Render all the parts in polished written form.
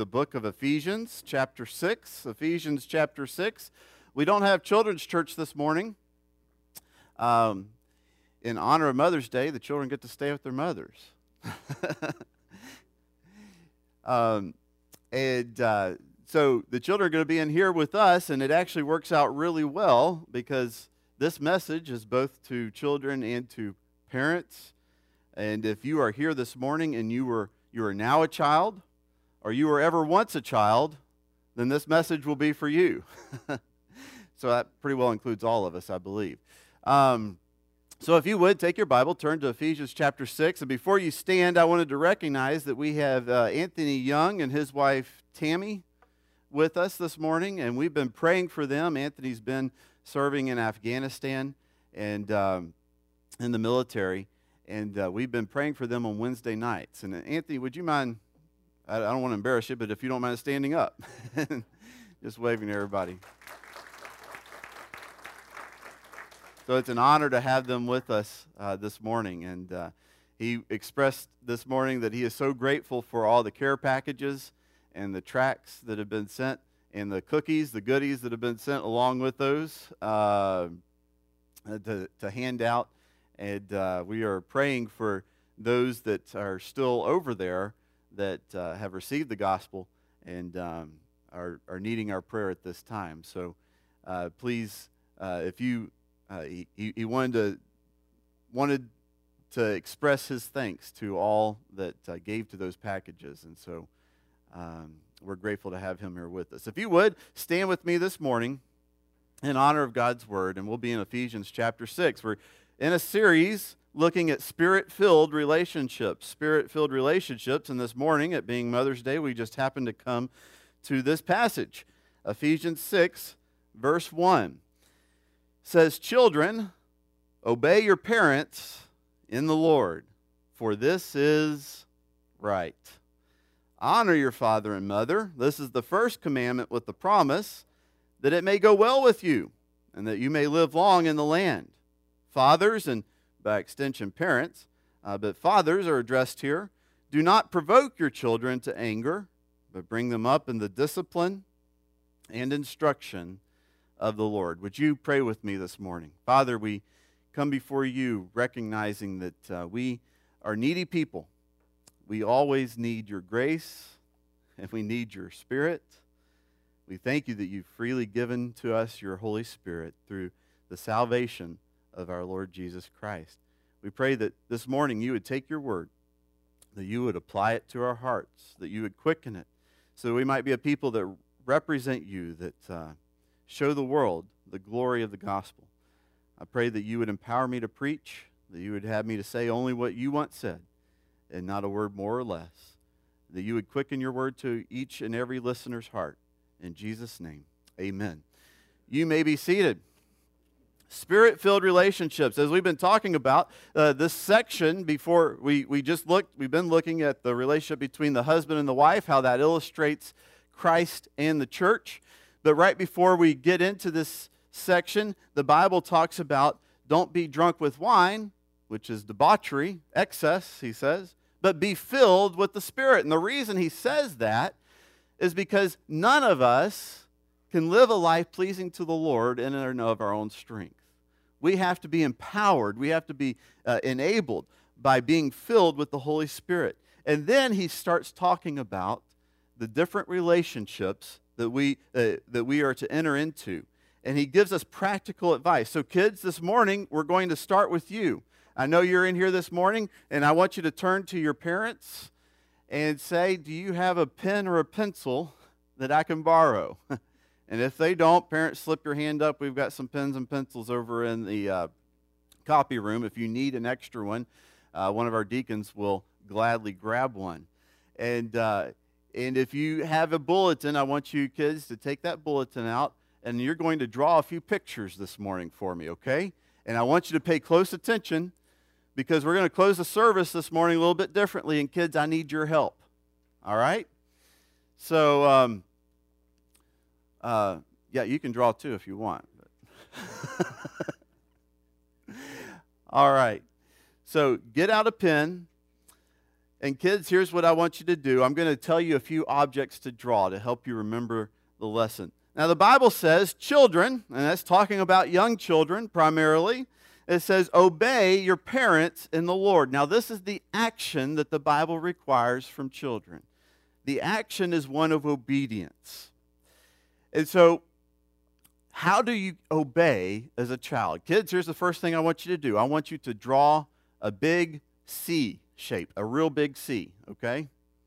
the book of Ephesians, chapter 6. Ephesians, chapter 6. We don't have children's church this morning. In honor of Mother's Day, the children get to stay with their mothers. So the children are going to be in here with us, and it actually works out really well because this message is both to children and to parents. And if you are here this morning and you are now a child, or you were ever once a child, then this message will be for you. So that pretty well includes all of us, I believe. So if you would, take your Bible, turn to Ephesians chapter 6. And before you stand, I wanted to recognize that we have Anthony Young and his wife Tammy with us this morning, and we've been praying for them. Anthony's been serving in Afghanistan and in the military, and we've been praying for them on Wednesday nights. And Anthony, would you mind, I don't want to embarrass you, but if you don't mind standing up, just waving to everybody. So it's an honor to have them with us this morning. And he expressed this morning that he is so grateful for all the care packages and the tracts that have been sent and the cookies, the goodies that have been sent along with those to hand out. And we are praying for those that are still over there that have received the gospel and are needing our prayer at this time. So please, if you... He wanted to express his thanks to all that gave to those packages, and so we're grateful to have him here with us. If you would, stand with me this morning in honor of God's Word, and we'll be in Ephesians chapter 6. We're in a series looking at Spirit-filled relationships. Spirit-filled relationships, and this morning, it being Mother's Day, we just happened to come to this passage. Ephesians 6, verse 1. Says, "Children, obey your parents in the Lord, for this is right. Honor your father and mother. This is the first commandment with the promise that it may go well with you and that you may live long in the land. Fathers, and by extension parents, but fathers are addressed here, do not provoke your children to anger, but bring them up in the discipline and instruction of the Lord." Would you pray with me this morning? Father, we come before you recognizing that we are needy people. We always need your grace, and we need your Spirit. We thank you that you've freely given to us your Holy Spirit through the salvation of our Lord Jesus Christ. We pray that this morning you would take your word, that you would apply it to our hearts, that you would quicken it, so that we might be a people that represent you, that show the world the glory of the gospel. I pray that you would empower me to preach, that you would have me to say only what you want said, and not a word more or less, that you would quicken your word to each and every listener's heart. In Jesus' name, amen. You may be seated. Spirit-filled relationships. As we've been talking about, this section before we've been looking at the relationship between the husband and the wife, how that illustrates Christ and the church. But right before we get into this section, the Bible talks about don't be drunk with wine, which is debauchery, excess, he says, but be filled with the Spirit. And the reason he says that is because none of us can live a life pleasing to the Lord in and of our own strength. We have to be empowered. We have to be enabled by being filled with the Holy Spirit. And then he starts talking about the different relationships that we are to enter into. And he gives us practical advice. So kids, this morning, we're going to start with you. I know you're in here this morning, and I want you to turn to your parents and say, do you have a pen or a pencil that I can borrow? And if they don't, parents, slip your hand up. We've got some pens and pencils over in the copy room. If you need an extra one, one of our deacons will gladly grab one. And if you have a bulletin, I want you kids to take that bulletin out, and you're going to draw a few pictures this morning for me, okay? And I want you to pay close attention because we're going to close the service this morning a little bit differently, and kids, I need your help, all right? So, yeah, you can draw too if you want. All right. So get out a pen. And kids, here's what I want you to do. I'm going to tell you a few objects to draw to help you remember the lesson. Now, the Bible says children, and that's talking about young children primarily. It says, obey your parents in the Lord. Now, this is the action that the Bible requires from children. The action is one of obedience. And so, how do you obey as a child? Kids, here's the first thing I want you to do. I want you to draw a big C shape, a real big C, okay?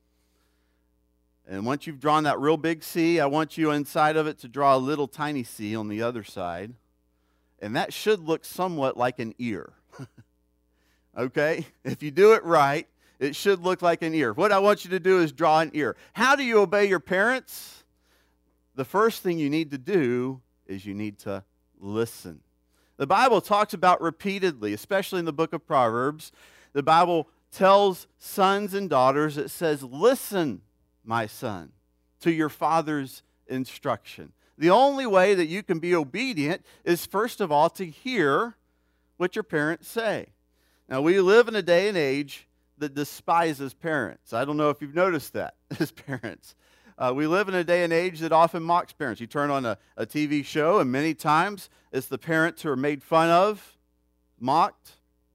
And once you've drawn that real big C, I want you inside of it to draw a little tiny C on the other side. And that should look somewhat like an ear. Okay? If you do it right, it should look like an ear. What I want you to do is draw an ear. How do you obey your parents? The first thing you need to do is you need to listen. The Bible talks about repeatedly, especially in the book of Proverbs, the Bible tells sons and daughters, it says, listen, my son, to your father's instruction. The only way that you can be obedient is, first of all, to hear what your parents say. Now, we live in a day and age that despises parents. I don't know if you've noticed that as parents. We live in a day and age that often mocks parents. You turn on a TV show, and many times it's the parents who are made fun of, mocked,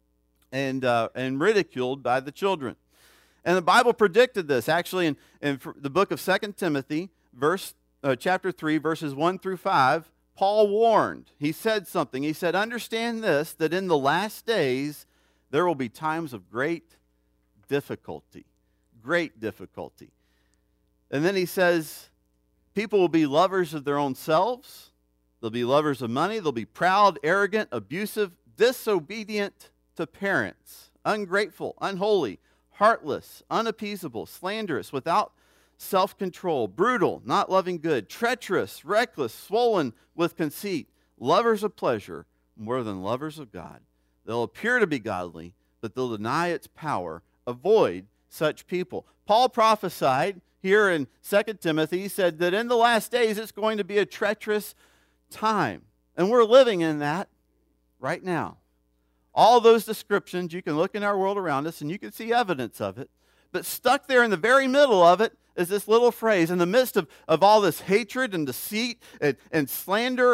and ridiculed by the children. And the Bible predicted this. Actually, in the book of 2 Timothy, chapter 3, verses 1 through 5, Paul warned. He said something. He said, understand this, that in the last days there will be times of great difficulty. Great difficulty. And then he says, people will be lovers of their own selves. They'll be lovers of money. They'll be proud, arrogant, abusive, disobedient to parents, ungrateful, unholy, heartless, unappeasable, slanderous, without self-control, brutal, not loving good, treacherous, reckless, swollen with conceit, lovers of pleasure more than lovers of God. They'll appear to be godly, but they'll deny its power. Avoid such people. Paul prophesied here in 2 Timothy, he said that in the last days it's going to be a treacherous time. And we're living in that right now. All those descriptions, you can look in our world around us and you can see evidence of it. But stuck there in the very middle of it is this little phrase. In the midst of all this hatred and deceit and slander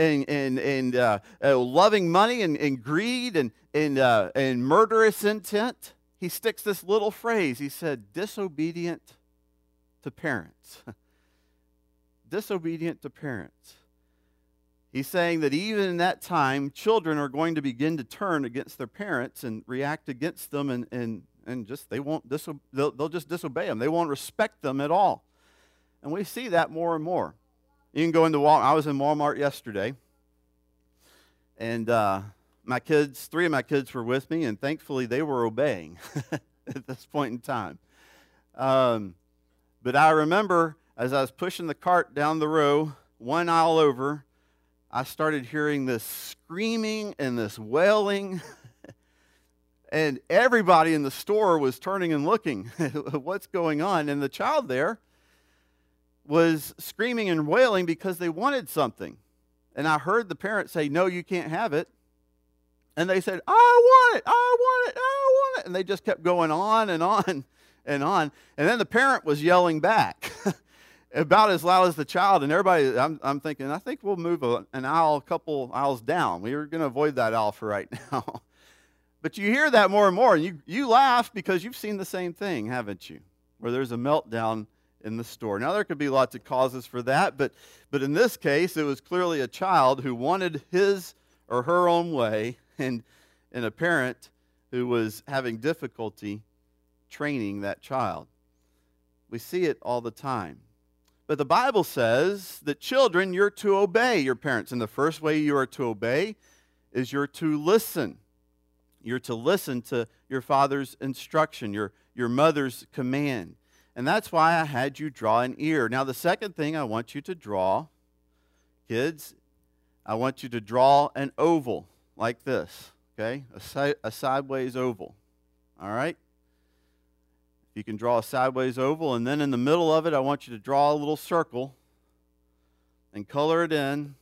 and loving money and greed and murderous intent, he sticks this little phrase. He said, disobedient to parents. Disobedient to parents. He's saying that even in that time, children are going to begin to turn against their parents and react against them and just they'll just disobey them. They won't respect them at all. And we see that more and more. You can go into Walmart. I was in Walmart yesterday, and three of my kids were with me, and thankfully they were obeying at this point in time. But I remember as I was pushing the cart down the row, one aisle over, I started hearing this screaming and this wailing. And everybody in the store was turning and looking at what's going on. And the child there was screaming and wailing because they wanted something. And I heard the parent say, no, you can't have it. And they said, I want it, I want it, I want it. And they just kept going on and on and on. And then the parent was yelling back about as loud as the child. And everybody, I'm thinking, I think we'll move an aisle, a couple aisles down. We were going to avoid that aisle for right now. But you hear that more and more, and you laugh because you've seen the same thing, haven't you? Where there's a meltdown in the store. Now, there could be lots of causes for that, but in this case, it was clearly a child who wanted his or her own way, and a parent who was having difficulty training that child. We see it all the time. But the Bible says that children, you're to obey your parents. And the first way you are to obey is you're to listen. You're to listen to your father's instruction, your mother's command. And that's why I had you draw an ear. Now, the second thing I want you to draw, kids, I want you to draw an oval like this, okay? A sideways oval, all right? You can draw a sideways oval, and then in the middle of it, I want you to draw a little circle and color it in.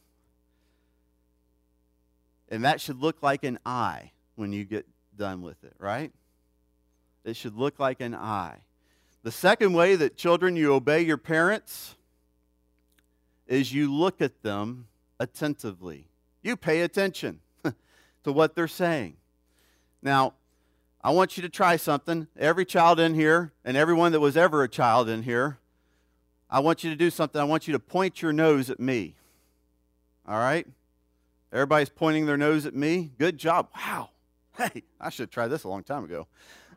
And that should look like an eye when you get done with it, right? It should look like an eye. The second way that children, you obey your parents is you look at them attentively. You pay attention to what they're saying. Now, I want you to try something. Every child in here, and everyone that was ever a child in here, I want you to do something. I want you to point your nose at me. All right? Everybody's pointing their nose at me. Good job. Wow. Hey, I should have tried this a long time ago.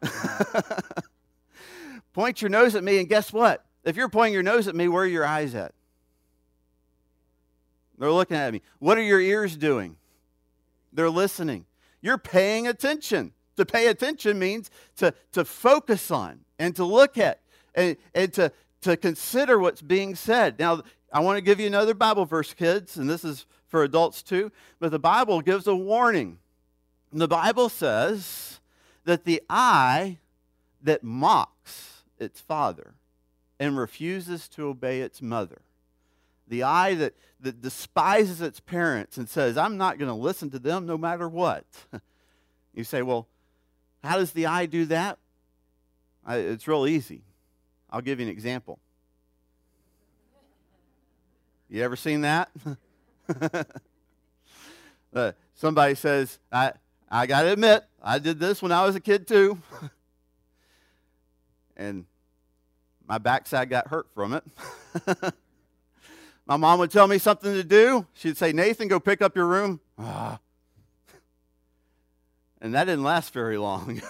Point your nose at me, and guess what? If you're pointing your nose at me, where are your eyes at? They're looking at me. What are your ears doing? They're listening. You're paying attention. To pay attention means to focus on and to look at and to consider what's being said. Now, I want to give you another Bible verse, kids, and this is for adults too, but the Bible gives a warning. The Bible says that the eye that mocks its father and refuses to obey its mother, the eye that despises its parents and says, I'm not going to listen to them no matter what. You say, well, how does the eye do that? It's real easy. I'll give you an example. You ever seen that? Somebody says, I got to admit, I did this when I was a kid too. And my backside got hurt from it. My mom would tell me something to do. She'd say, Nathan, go pick up your room. And that didn't last very long.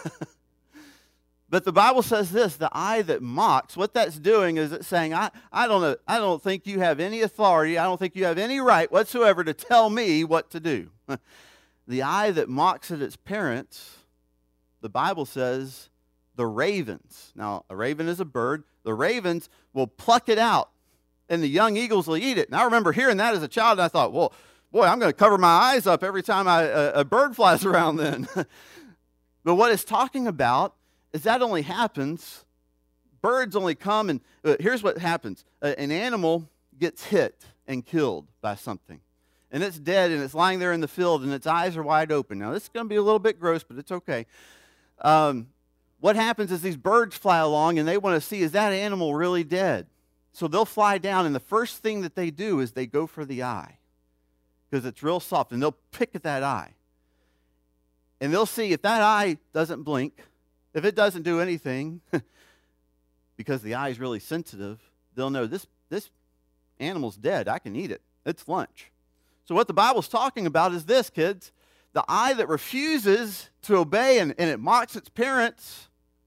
But the Bible says this, the eye that mocks, what that's doing is it's saying, I don't think you have any authority, I don't think you have any right whatsoever to tell me what to do. The eye that mocks at its parents, the Bible says, the ravens. Now, a raven is a bird. The ravens will pluck it out, and the young eagles will eat it. And I remember hearing that as a child, and I thought, well, boy, I'm going to cover my eyes up every time a bird flies around then. But what it's talking about is that only happens, birds only come, and here's what happens. An animal gets hit and killed by something. And it's dead, and it's lying there in the field, and its eyes are wide open. Now, this is going to be a little bit gross, but it's okay. What happens is these birds fly along, and they want to see, is that animal really dead? So they'll fly down, and the first thing that they do is they go for the eye, because it's real soft, and they'll pick at that eye. And they'll see if that eye doesn't blink, if it doesn't do anything, because the eye is really sensitive, they'll know this animal's dead. I can eat it. It's lunch. So what the Bible's talking about is this, kids. The eye that refuses to obey and it mocks its parents,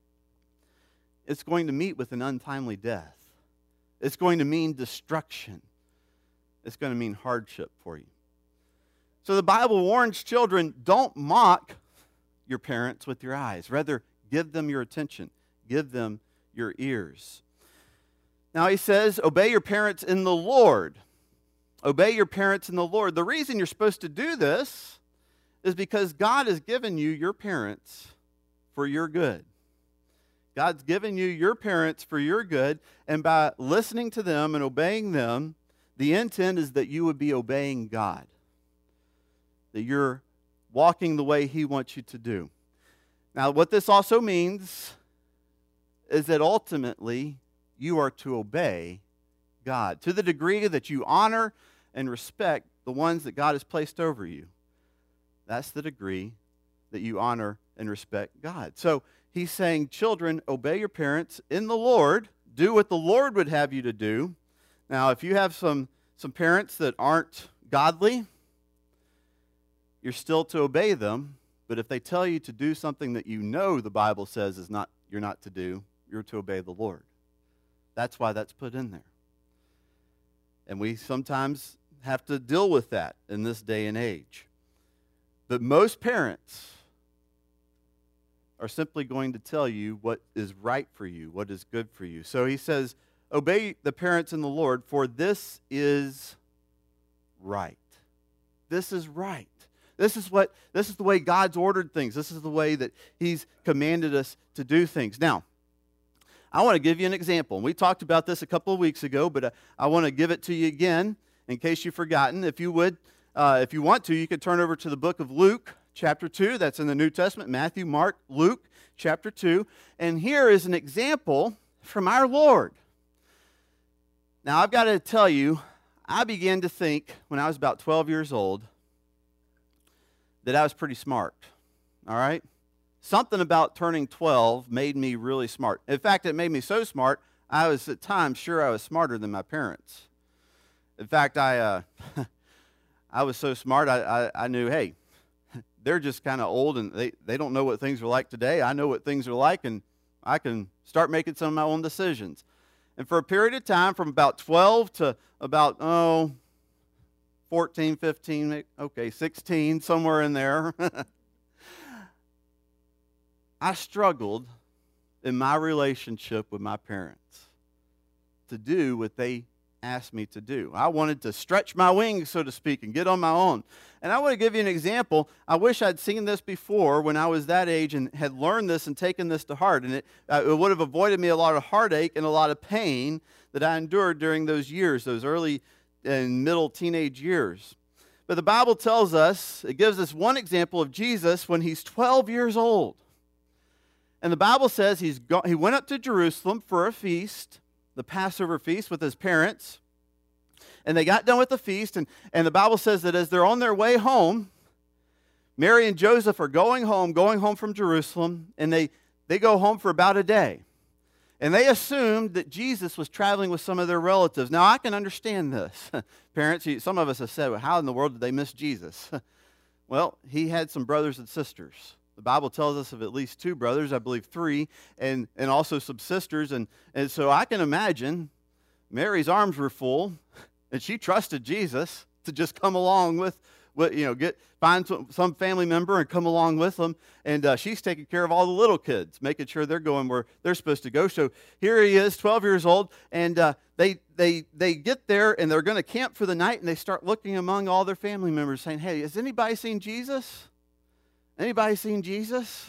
it's going to meet with an untimely death. It's going to mean destruction. It's going to mean hardship for you. So the Bible warns children, don't mock your parents with your eyes. Rather, give them your attention. Give them your ears. Now he says, obey your parents in the Lord. Obey your parents in the Lord. The reason you're supposed to do this is because God has given you your parents for your good. God's given you your parents for your good, and by listening to them and obeying them, the intent is that you would be obeying God, that you're walking the way He wants you to do. Now, what this also means is that ultimately you are to obey God to the degree that you honor and respect the ones that God has placed over you. That's the degree that you honor and respect God. So he's saying, children, obey your parents in the Lord. Do what the Lord would have you to do. Now, if you have some parents that aren't godly, you're still to obey them. But if they tell you to do something that you know the Bible says you're not to do, you're to obey the Lord. That's why that's put in there. And we sometimes have to deal with that in this day and age. But most parents are simply going to tell you what is right for you, what is good for you. So he says, obey the parents in the Lord, for this is right. This is right. This is the way God's ordered things. This is the way that He's commanded us to do things. Now, I want to give you an example. We talked about this a couple of weeks ago, but I want to give it to you again in case you've forgotten. If you would, if you want to, you could turn over to the book of Luke, chapter 2. That's in the New Testament. Matthew, Mark, Luke, chapter 2. And here is an example from our Lord. Now, I've got to tell you, I began to think when I was about 12 years old that I was pretty smart. All right? Something about turning 12 made me really smart. In fact, it made me so smart, I was at times sure I was smarter than my parents. In fact, I was so smart, I knew, hey, they're just kind of old and they don't know what things are like today. I know what things are like, and I can start making some of my own decisions. And for a period of time, from about 12 to about, 14, 15, 16, somewhere in there, I struggled in my relationship with my parents to do what they asked me to do. I wanted to stretch my wings, so to speak, and get on my own. And I want to give you an example. I wish I'd seen this before when I was that age and had learned this and taken this to heart. And it would have avoided me a lot of heartache and a lot of pain that I endured during those years, those early and middle teenage years. But the Bible tells us, it gives us one example of Jesus when he's 12 years old. And the Bible says he went up to Jerusalem for a feast, the Passover feast, with his parents. And they got done with the feast, and the Bible says that as they're on their way home, Mary and Joseph are going home from Jerusalem, and they go home for about a day. And they assumed that Jesus was traveling with some of their relatives. Now, I can understand this. Parents, some of us have said, well, how in the world did they miss Jesus? Well, he had some brothers and sisters. The Bible tells us of at least 2 brothers, I believe 3, and also some sisters. And so I can imagine Mary's arms were full, and she trusted Jesus to just come along find some family member and come along with them. And she's taking care of all the little kids, making sure they're going where they're supposed to go. So here he is, 12 years old, and they get there, and they're going to camp for the night, and they start looking among all their family members saying, hey, has anybody seen Jesus? Anybody seen Jesus?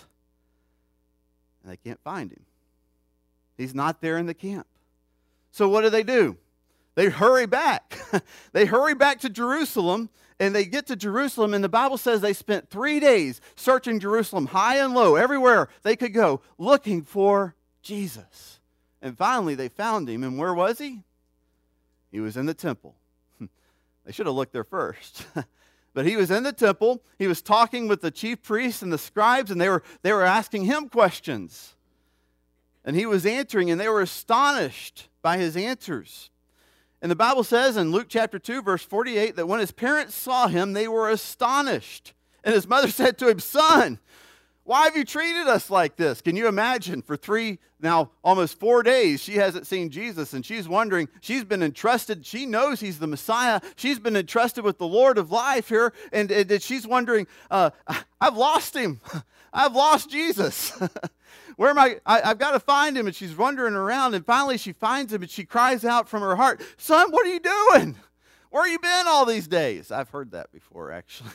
And they can't find him. He's not there in the camp. So what do? They hurry back. They hurry back to Jerusalem, and they get to Jerusalem, and the Bible says they spent 3 days searching Jerusalem high and low, everywhere they could go, looking for Jesus. And finally they found him, and where was he? He was in the temple. They should have looked there first. But he was in the temple. He was talking with the chief priests and the scribes, and they were asking him questions. And he was answering, and they were astonished by his answers. And the Bible says in Luke chapter 2, verse 48, that when his parents saw him, they were astonished. And his mother said to him, son, why have you treated us like this? Can you imagine? For 3, now almost 4 days, she hasn't seen Jesus, and she's wondering, she's been entrusted, she knows he's the Messiah, she's been entrusted with the Lord of life here, and she's wondering, I've lost him. I've lost Jesus. Where am I? I've got to find him. And she's wandering around, and finally she finds him, and she cries out from her heart, son, what are you doing? Where have you been all these days? I've heard that before, actually.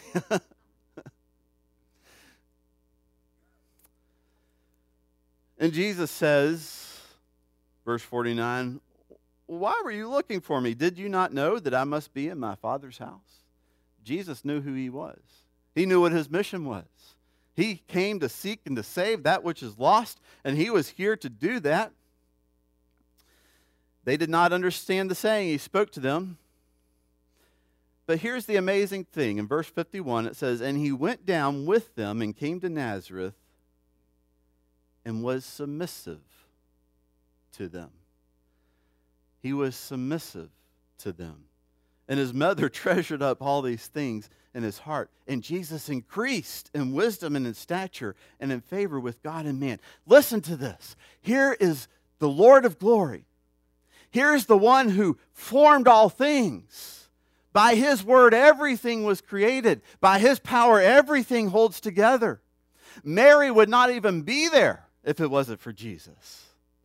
And Jesus says, verse 49, why were you looking for me? Did you not know that I must be in my Father's house? Jesus knew who he was. He knew what his mission was. He came to seek and to save that which is lost, and he was here to do that. They did not understand the saying. He spoke to them. But here's the amazing thing. In verse 51, it says, and he went down with them and came to Nazareth and was submissive to them. He was submissive to them. And his mother treasured up all these things in his heart. And Jesus increased in wisdom and in stature and in favor with God and man. Listen to this. Here is the Lord of glory. Here's the one who formed all things. By his word, everything was created. By his power, everything holds together. Mary would not even be there if it wasn't for Jesus.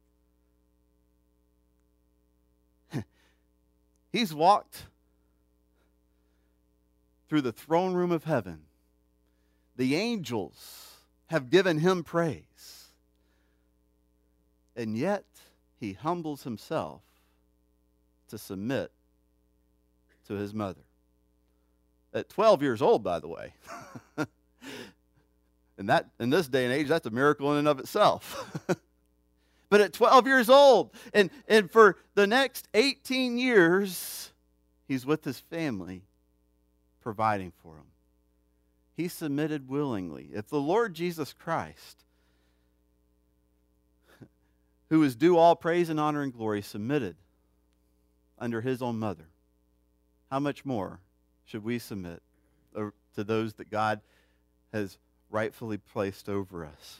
He's walked through the throne room of heaven. The angels have given him praise. And yet, he humbles himself to submit to his mother. At 12 years old, by the way. And that, in this day and age, that's a miracle in and of itself. But at 12 years old, and for the next 18 years, he's with his family, providing for them. He submitted willingly. If the Lord Jesus Christ, who is due all praise and honor and glory, submitted under his own mother, how much more should we submit to those that God has rightfully placed over us?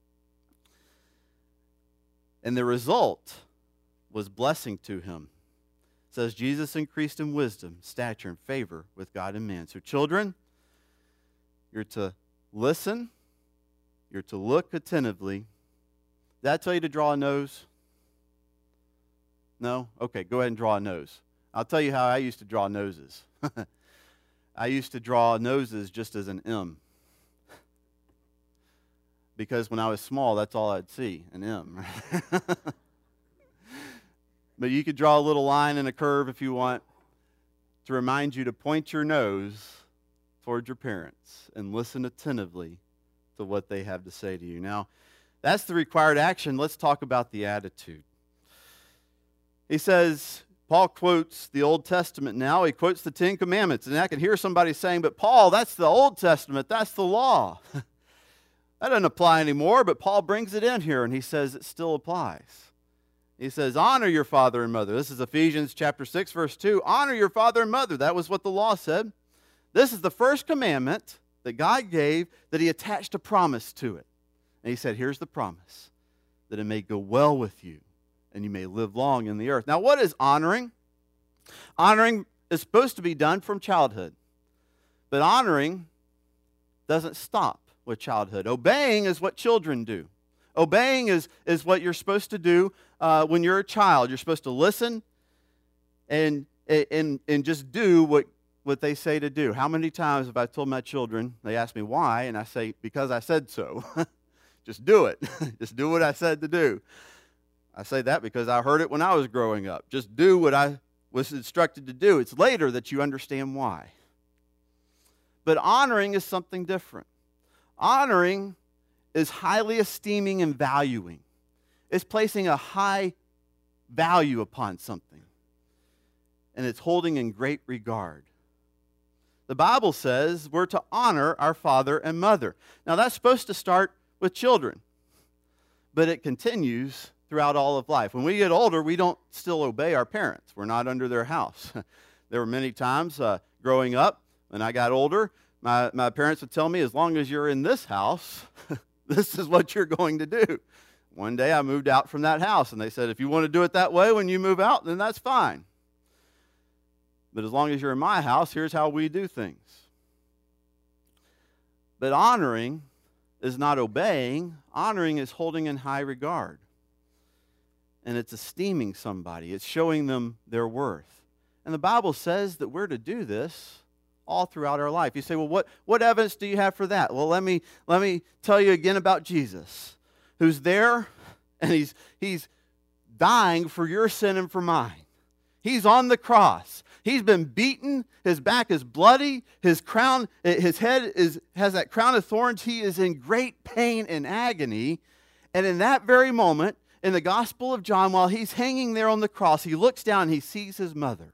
And the result was blessing to him. It says, Jesus increased in wisdom, stature, and favor with God and man. So children, you're to listen. You're to look attentively. Did I tell you to draw a nose? No? Okay, go ahead and draw a nose. I'll tell you how I used to draw noses. I used to draw noses just as an M. Because when I was small, that's all I'd see, an M. But you could draw a little line and a curve if you want to remind you to point your nose towards your parents and listen attentively to what they have to say to you. Now, that's the required action. Let's talk about the attitude. He says, Paul quotes the Old Testament now. He quotes the Ten Commandments. And I can hear somebody saying, but Paul, that's the Old Testament. That's the law. That doesn't apply anymore, but Paul brings it in here, and he says it still applies. He says, honor your father and mother. This is Ephesians chapter 6, verse 2. Honor your father and mother. That was what the law said. This is the first commandment that God gave that he attached a promise to it. And he said, here's the promise, that it may go well with you, and you may live long in the earth. Now, what is honoring? Honoring is supposed to be done from childhood. But honoring doesn't stop with childhood. Obeying is what children do. Obeying is what you're supposed to do when you're a child. You're supposed to listen and just do what they say to do. How many times have I told my children, they ask me why, and I say, because I said so. Just do it. Just do what I said to do. I say that because I heard it when I was growing up. Just do what I was instructed to do. It's later that you understand why. But honoring is something different. Honoring is highly esteeming and valuing. It's placing a high value upon something. And it's holding in great regard. The Bible says we're to honor our father and mother. Now that's supposed to start with children. But it continues throughout all of life. When we get older, we don't still obey our parents. We're not under their house. There were many times growing up, when I got older, my parents would tell me, as long as you're in this house, this is what you're going to do. One day I moved out from that house, and they said, if you want to do it that way when you move out, then that's fine. But as long as you're in my house, here's how we do things. But honoring is not obeying. Honoring is holding in high regard. And it's esteeming somebody. It's showing them their worth. And the Bible says that we're to do this all throughout our life. You say, well, what evidence do you have for that? Well, let me tell you again about Jesus, who's there, and he's dying for your sin and for mine. He's on the cross. He's been beaten. His back is bloody. His head has that crown of thorns. He is in great pain and agony. And in that very moment, in the Gospel of John, while he's hanging there on the cross, he looks down and he sees his mother.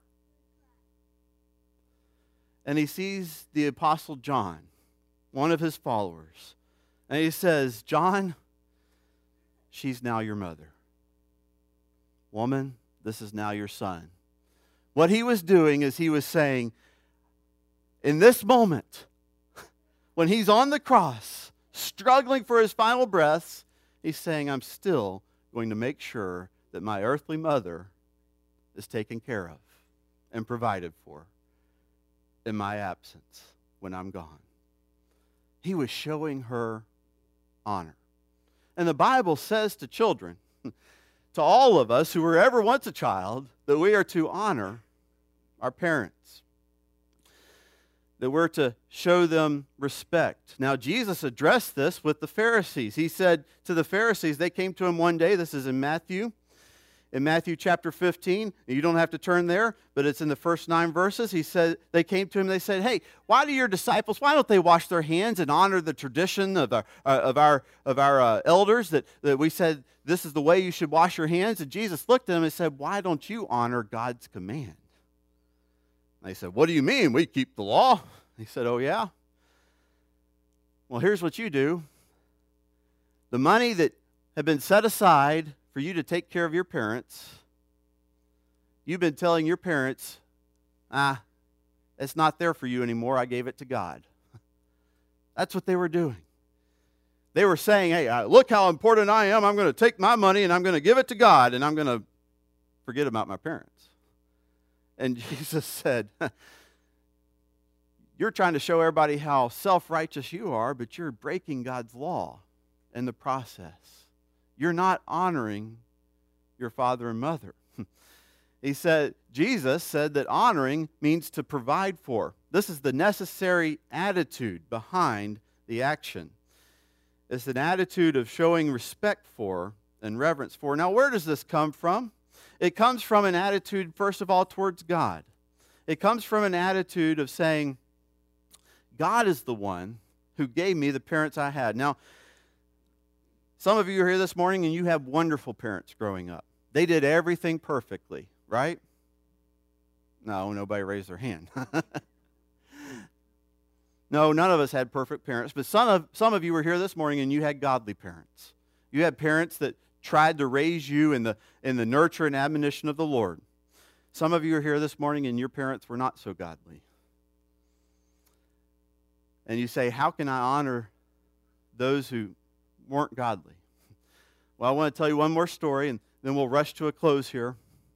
And he sees the Apostle John, one of his followers. And he says, John, she's now your mother. Woman, this is now your son. What he was doing is he was saying, in this moment, when he's on the cross, struggling for his final breaths, he's saying, I'm still going to make sure that my earthly mother is taken care of and provided for in my absence when I'm gone. He was showing her honor. And the Bible says to children, to all of us who were ever once a child, that we are to honor our parents, that we're to show them respect. Now, Jesus addressed this with the Pharisees. He said to the Pharisees, they came to him one day, this is in Matthew, in Matthew chapter 15. You don't have to turn there, but it's in the first 9 verses. He said, they came to him, they said, hey, why do your disciples, why don't they wash their hands and honor the tradition of our elders that we said this is the way you should wash your hands? And Jesus looked at them and said, why don't you honor God's command? And they said, what do you mean? We keep the law. He said, oh yeah? Well, here's what you do. The money that had been set aside for you to take care of your parents, you've been telling your parents, it's not there for you anymore. I gave it to God. That's what they were doing. They were saying, hey, look how important I am. I'm going to take my money and I'm going to give it to God, and I'm going to forget about my parents. And Jesus said, you're trying to show everybody how self-righteous you are, but you're breaking God's law in the process. You're not honoring your father and mother. Jesus said that honoring means to provide for. This is the necessary attitude behind the action. It's an attitude of showing respect for and reverence for. Now, where does this come from? It comes from an attitude, first of all, towards God. It comes from an attitude of saying, God is the one who gave me the parents I had. Now, some of you are here this morning and you have wonderful parents growing up. They did everything perfectly, right? No, nobody raised their hand. No, none of us had perfect parents, but some of you were here this morning and you had godly parents. You had parents that tried to raise you in the nurture and admonition of the Lord. Some of you are here this morning and your parents were not so godly. And you say, how can I honor those who weren't godly? Well, I want to tell you one more story, and then we'll rush to a close here.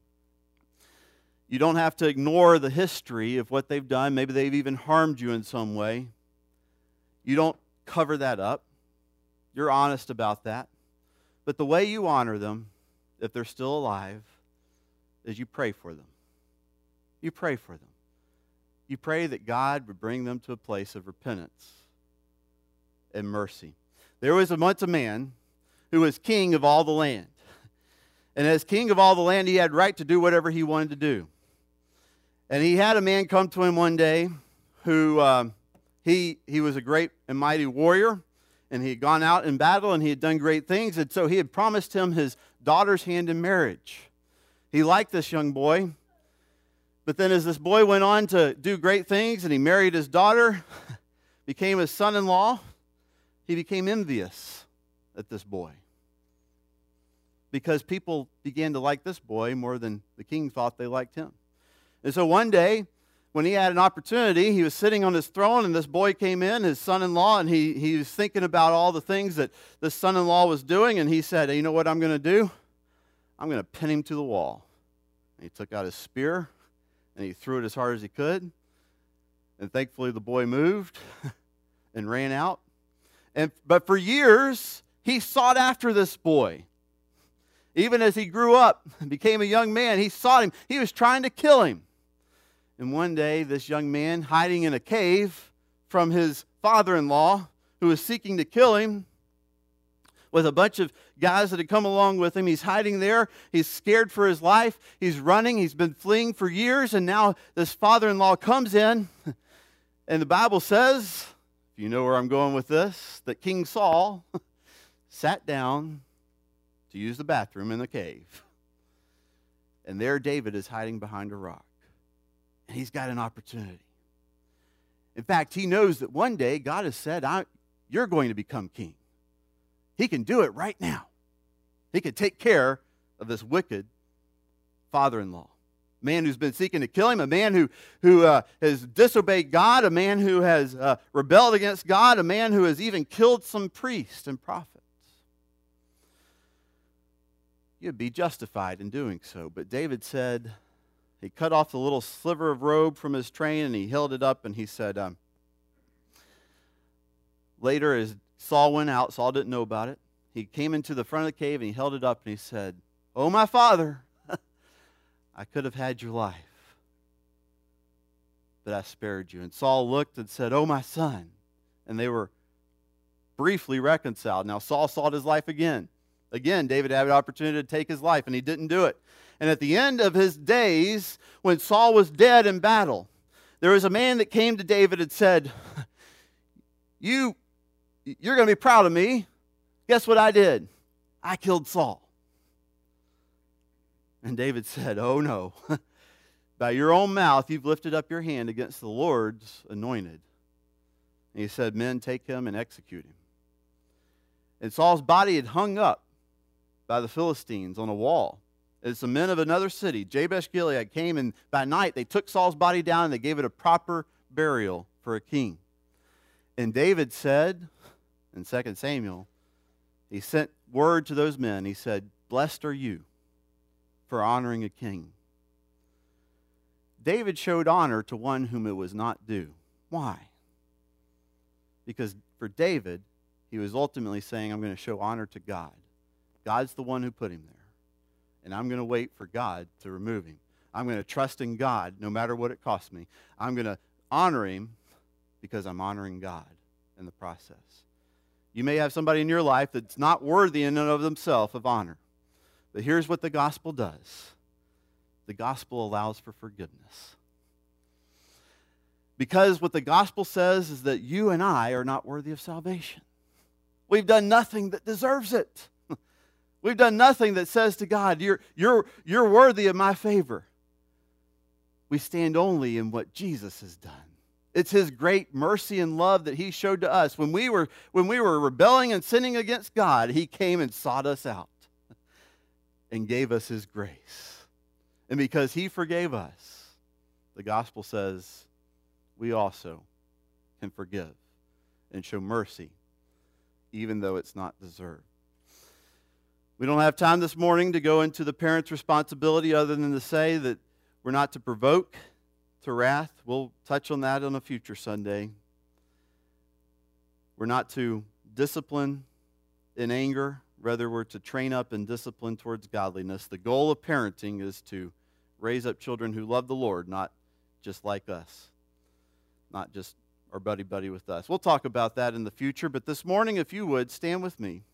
You don't have to ignore the history of what they've done. Maybe they've even harmed you in some way. You don't cover that up. You're honest about that. But the way you honor them, if they're still alive, is you pray for them. You pray for them. You pray that God would bring them to a place of repentance and mercy. There was once a man who was king of all the land. And as king of all the land, he had right to do whatever he wanted to do. And he had a man come to him one day who, he was a great and mighty warrior, and he had gone out in battle, and he had done great things, and so he had promised him his daughter's hand in marriage. He liked this young boy, but then as this boy went on to do great things, and he married his daughter, became his son-in-law, he became envious at this boy. Because people began to like this boy more than the king thought they liked him. And so one day, when he had an opportunity, he was sitting on his throne, and this boy came in, his son-in-law, and he was thinking about all the things that this son-in-law was doing, and he said, hey, you know what I'm going to do? I'm going to pin him to the wall. And he took out his spear, and he threw it as hard as he could, and thankfully the boy moved and ran out. But for years, he sought after this boy. Even as he grew up and became a young man, he sought him. He was trying to kill him. And one day, this young man, hiding in a cave from his father-in-law, who was seeking to kill him, with a bunch of guys that had come along with him, he's hiding there. He's scared for his life. He's running. He's been fleeing for years. And now this father-in-law comes in. And the Bible says, if you know where I'm going with this, that King Saul sat down to use the bathroom in the cave. And there David is hiding behind a rock. And he's got an opportunity. In fact, he knows that one day God has said, you're going to become king. He can do it right now. He can take care of this wicked father-in-law. A man who's been seeking to kill him, a man who has disobeyed God, a man who has rebelled against God, a man who has even killed some priests and prophets. You'd be justified in doing so. But David said, he cut off the little sliver of robe from his train and he held it up and he said, later as Saul went out, Saul didn't know about it, he came into the front of the cave and he held it up and he said, oh, my father, I could have had your life, but I spared you. And Saul looked and said, oh, my son. And they were briefly reconciled. Now Saul sought his life again. Again, David had the opportunity to take his life, and he didn't do it. And at the end of his days, when Saul was dead in battle, there was a man that came to David and said, You're going to be proud of me. Guess what I did? I killed Saul. And David said, oh no. By your own mouth, you've lifted up your hand against the Lord's anointed. And he said, men, take him and execute him. And Saul's body had hung up by the Philistines on a wall. As the men of another city, Jabesh-Gilead, came, and by night they took Saul's body down and they gave it a proper burial for a king. And David said, in 2 Samuel, he sent word to those men. He said, blessed are you for honoring a king. David showed honor to one whom it was not due. Why? Because for David, he was ultimately saying, I'm going to show honor to God. God's the one who put him there. And I'm going to wait for God to remove him. I'm going to trust in God no matter what it costs me. I'm going to honor him because I'm honoring God in the process. You may have somebody in your life that's not worthy in and of themselves of honor. But here's what the gospel does. The gospel allows for forgiveness. Because what the gospel says is that you and I are not worthy of salvation. We've done nothing that deserves it. We've done nothing that says to God, you're worthy of my favor. We stand only in what Jesus has done. It's His great mercy and love that He showed to us. When we were rebelling and sinning against God, He came and sought us out and gave us His grace. And because He forgave us, the gospel says we also can forgive and show mercy, even though it's not deserved. We don't have time this morning to go into the parent's responsibility other than to say that we're not to provoke to wrath. We'll touch on that on a future Sunday. We're not to discipline in anger. Rather, we're to train up and discipline towards godliness. The goal of parenting is to raise up children who love the Lord, not just like us, not just our buddy with us. We'll talk about that in the future, but this morning, if you would, stand with me.